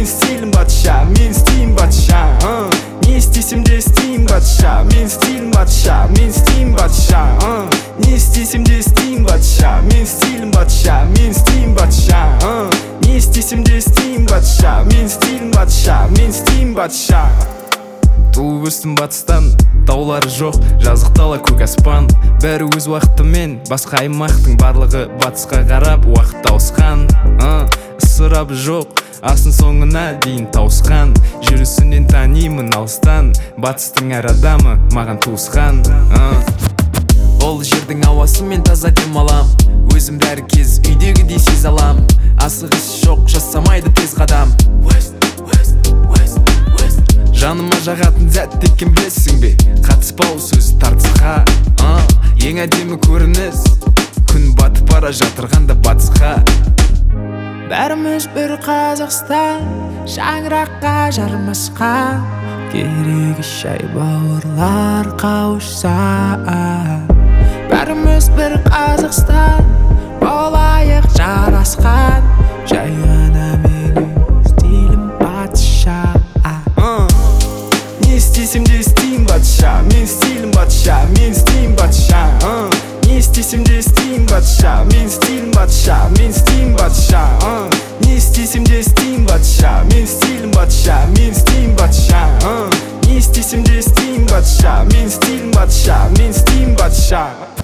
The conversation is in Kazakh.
стилім патша, мен стилім патша. Не істесем де істеймін патша, мен стилім патша, мен стилім патша. Не істесем де істеймін патша, мен стилім патша, мен стилім патша. Не істесем де істеймін патша, мен стилім патша, мен стилім патша. Туып өстім батыстан, таулары жоқ, жазық дала көк аспан. Бәрі өз уақытымен, басқа аймақтың барлығы батысқа қарап уақыт ауысқан. Ысырабы жоқ, асын соңына дейін тауысқан. Жүрісінен танимын алыстан, батыстың әр адамы маған туысқан. Ол жердің ауасы мен таза демалам, өзімді әр кез үйдегідей сезе алам. Асығыс жоқ, жасамайды тез қадам. Жаныма жағатын зәтті кім білесің бе? Қатыспау сөз тартысқа. Ең әдемі көрініс, күн батып бара жатырғанда батысқа. Бәріміз бір Қазақстан, шаңыраққа жармасқа. Керегі шай бауырлар қауышса. Бәріміз бір Қазақстан, болайық жарасқан. Жай ғана менің стилім патша. Не істесем де істеймін патша, мен стилім патша, мен стилім патша. Не істесем де істеймін патша, мен стилім патша, мен стилім патша. Не істесем де істеймін патша, мен стилім патша, мен стилім патша. Не істесем де істеймін патша, мен стилім патша, мен стилім патша.